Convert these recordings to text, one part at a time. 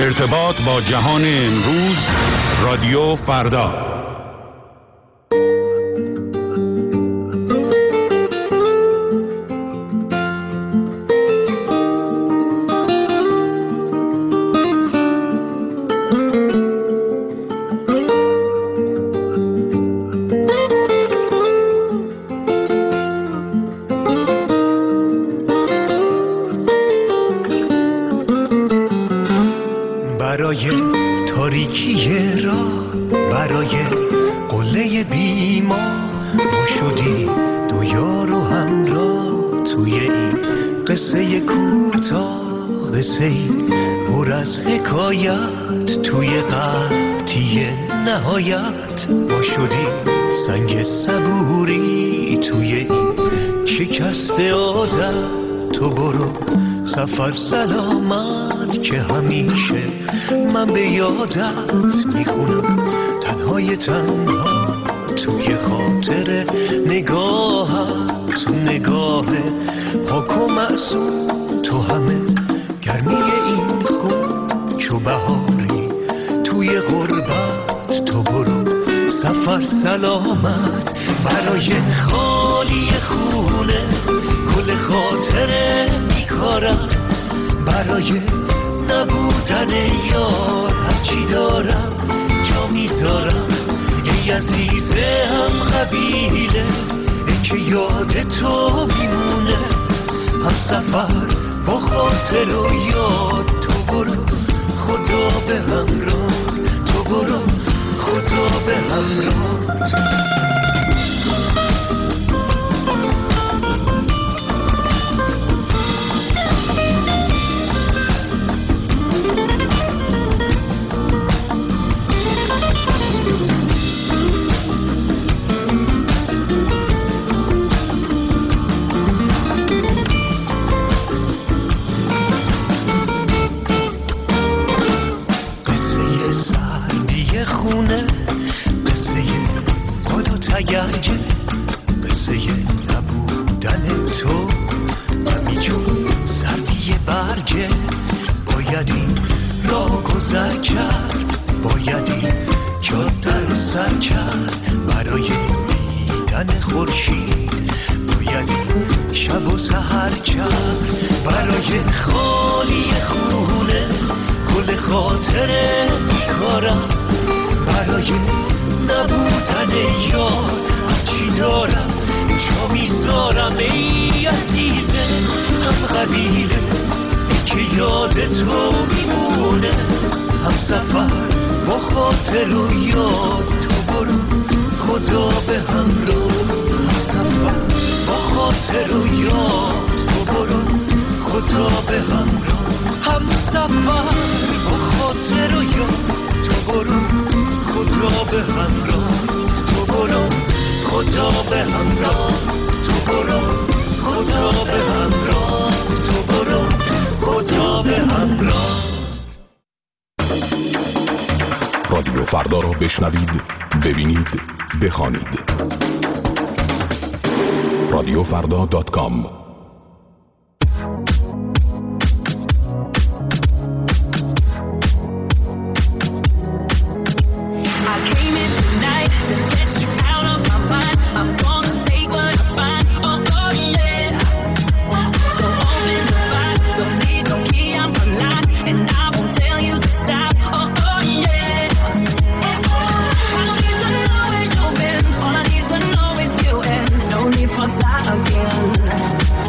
ارتباط با جهان امروز، رادیو فردا. برای تاریکی را، برای قله بیما، ما شدیم دو یار و همراه توی این قصه کوتاه، قصه پر از حکایت توی قطعی نهایت. ما شدیم سنگ صبوری توی این شکست عادت. تو برو سفر سلامت که همیشه من به یادت میخونم، تنهای تنها توی خاطر نگاهت. تو نگاه پاک و معصوم، تو همه گرمی این خون چو بهاری توی غربت. تو برو سفر سلامت برای خالی خونه، گل خاطره بیکارم، برای نبودن یار هرچی دارم جا میذارم. ای عزیز هم قبیله، ای که یاد تو میمونه، هم سفر با خاطر و یاد. تو برو خدا به همراه، تو برو خدا به همراه. قصه نبودن تو همیجون سردی برگه. باید این را گذر کرد، باید این جاده رو سر کرد. برای دیدن خورشید باید این شب و سحر کرد. برای خالی خونه، گل خاطره بیکارم، برای نبودن یار هرچی دارم جا میذارم. ای عزیزه هم قبیله، ای که یاد تو میمونه، هم سفر با خاطر و یاد. تو برو خدا به همراه، هم سفر با خاطر و یاد. تو برو خدا به همراه، هم سفر با خاطر و یاد. تو برو خدا به همراه، تو برو خدا به همراه، تو برو خدا به همراه، تو برو خدا به همراه. رادیو فردا را بشنوید، ببینید، بخوانید. رادیوفردا.com. Again.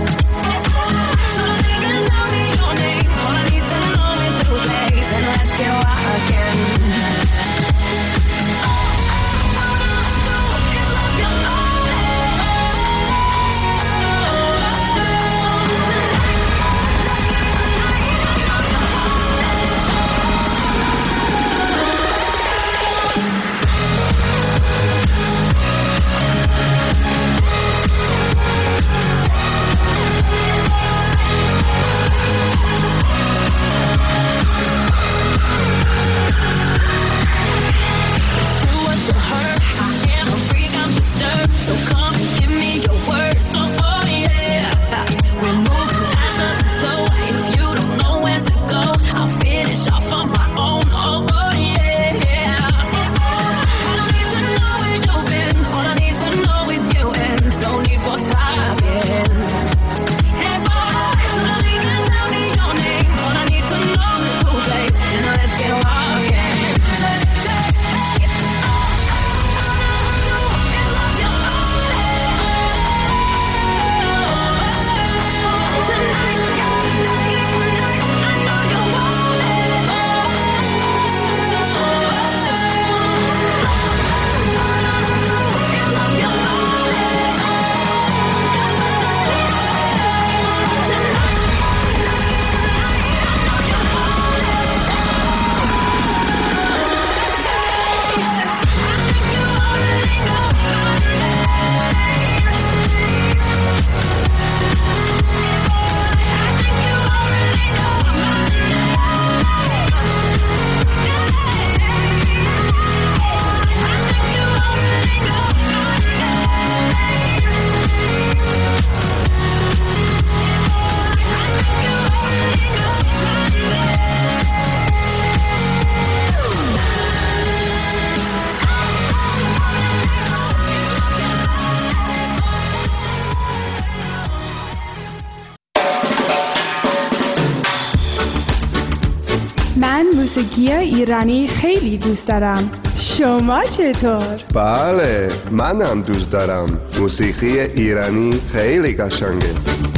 من موسیقی ایرانی خیلی دوست دارم. شما چطور؟ بله، منم دوست دارم. موسیقی ایرانی خیلی قشنگه.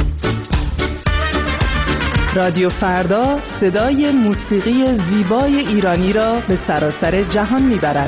رادیو فردا صدای موسیقی زیبای ایرانی را به سراسر جهان میبرد.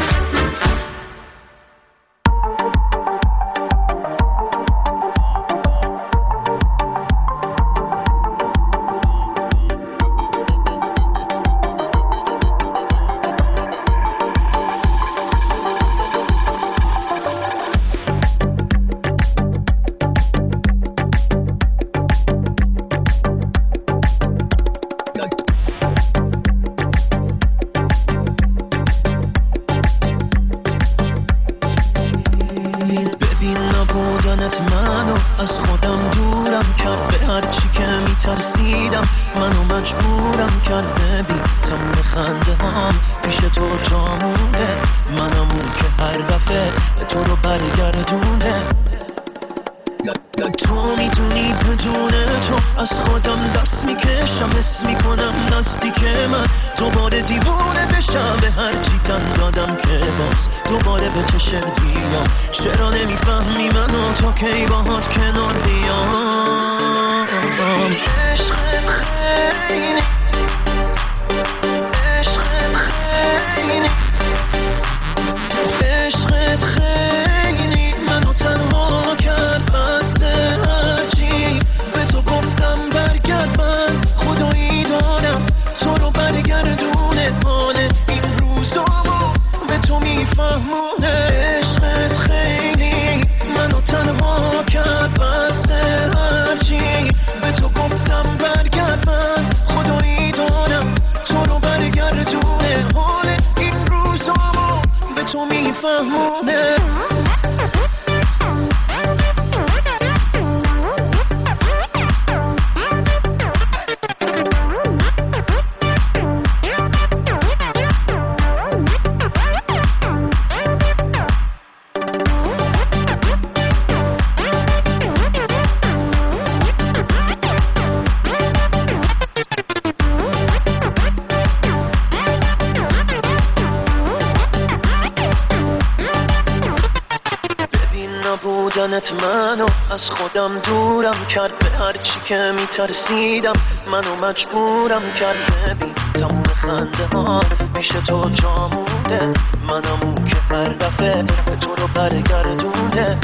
منو از خودم دورم کرد، به هر چی که میترسیدم منو مجبورم کرد. ببین تموم خنده ها پیش تو جا مونده، منم اون که هر دفعه به تو رو برگردونده.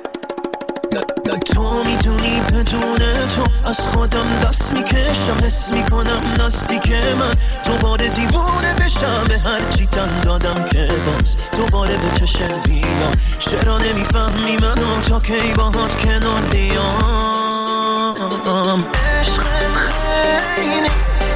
تو میدونی بدون تو از خودم دست میکشم، حس میکنم نزدیک من دوباره دیوونه بشم. به هر چی تن دادم که باز دوباره به چشم بیام. چرا نمیفهمی منو تا کی باهات کنار بیام؟ عشقت خیلی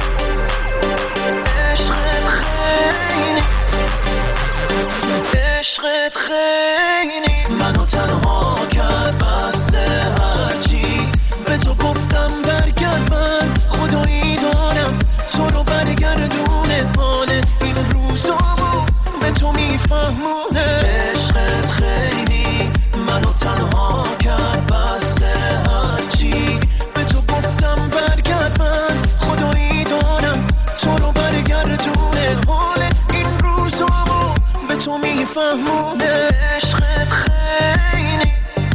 عشقت خیلی منو تنها کرد. بس هرچی به تو گفتم برگرد، من خدایی دارم تو رو برگردونه. حال این روزامو به تو میفهمونه. عشقت خیلی منو تنها کرد. بس هرچی به تو گفتم برگرد، من خدایی دارم تو رو برگردونه. حال این روزامو به تو میفهمونه. عشقت خیلی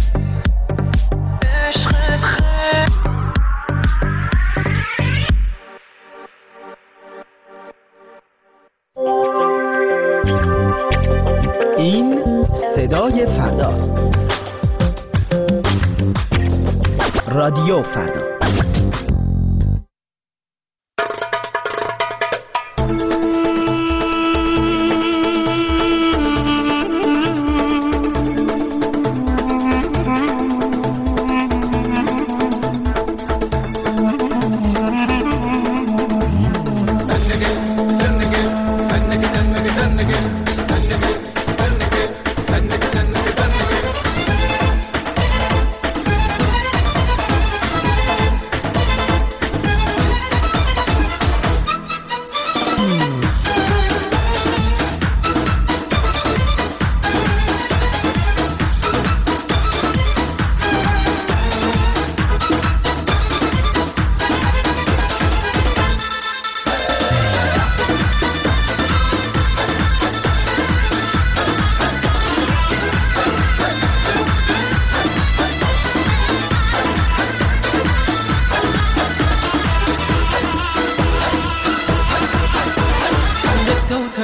عشقت خیلی. این صدای فرداست. رادیو فردا.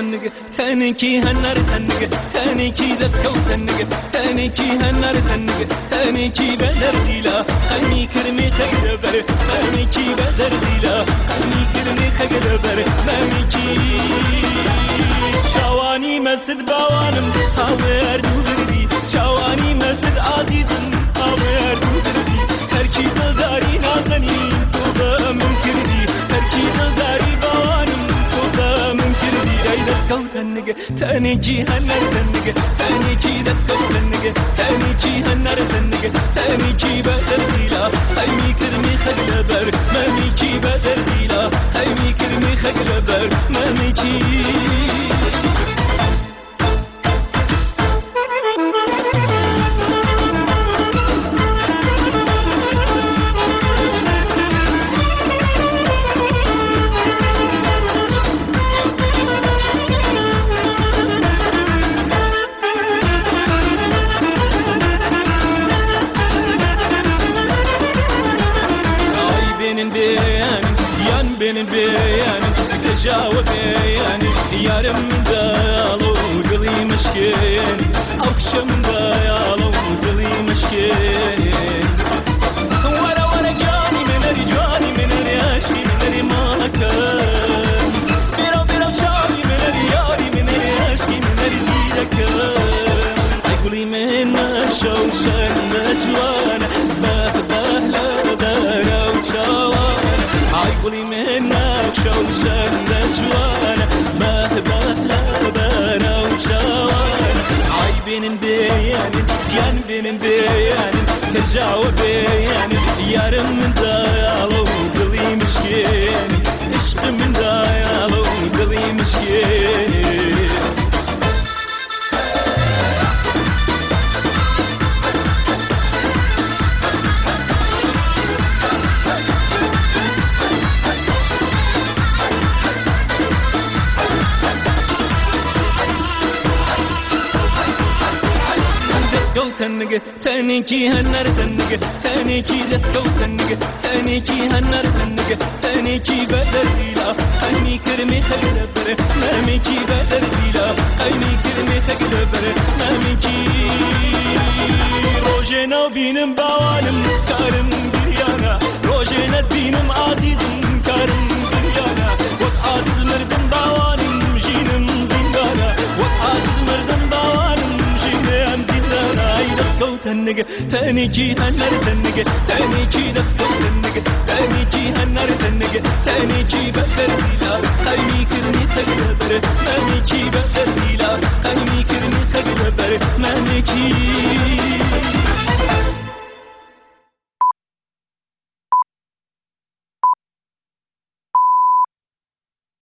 تنگه تنکی هنر تنگه تنکی دستکو تنگه تنکی هنر تنگه تنکی بدر دیلا خمی کرمی خیل بره تنکی بدر دیلا خمی کرمی خیل بره تنکی شوانی مسد باوانم هاور دو بردی شوانی مسد عزیزم هاور دو بردی هرکی دلداری نازنی تو با من کردی هرکی دلداری باوانم تو با من کردی ای دستکو تنگه تنکی هنر تنگه تنکی دستکو تنگه تنکی هنر تنگه تنکی بدر دیلا خمی کرمی خیل بره ممیکی بدر دیلا خمی کرمی خیل بره ممیکی بين بيان تجاوب بيان يا رم دالو قلي مشكين او شم دالو قلي مشكين ورا جاني من رجاني من رياشي من رماكن بيرو شاري من رياري من رياشي من ريدك اي قلي من شوشن نجوانا بهلا دارو شوان اي قلي من شوشن نجوانا بهلا دارو شوان اي بين بيان كان بين بيان تجاوب بيان يا رم دالو قلي مشكين اشت من دالو قلي مشكين تنگه تنکی هنر تنگه تنکی دستکو تنگه تنکی هنر تنگه تنکی بدر دیلا خمی کرمی خیل بره ممیکی بدر دیلا خمی کرمی خیل بره ممیکی روژنا بینم باوانم کارم گریانا روژنا بینم عزیزم کارم گریانا وقت عزیز مردم باوانم جینم زندانا وقت عزیز مردم باوانم جینم زندانا دستکو تنگه تنکی هنر تنگه تنکی دستکو تنگه تنکی هنر تنگه تنکی بدر دیلا